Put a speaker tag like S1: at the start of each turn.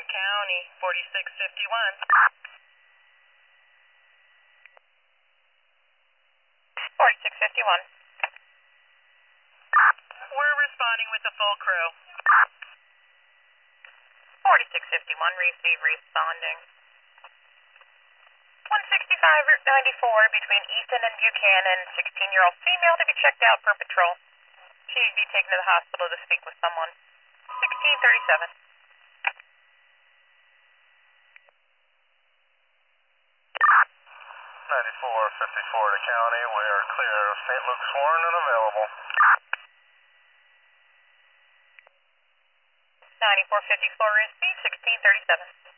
S1: County, 4651. 4651. We're responding with the full crew. 4651, receive, responding. 165 Route 94 between Easton and Buchanan, 16-year-old female to be checked out for patrol. She should be taken to the hospital to speak with someone. 1637.
S2: 9454 to County, we are clear of St. Luke sworn and available.
S1: 9454 receive, 1637.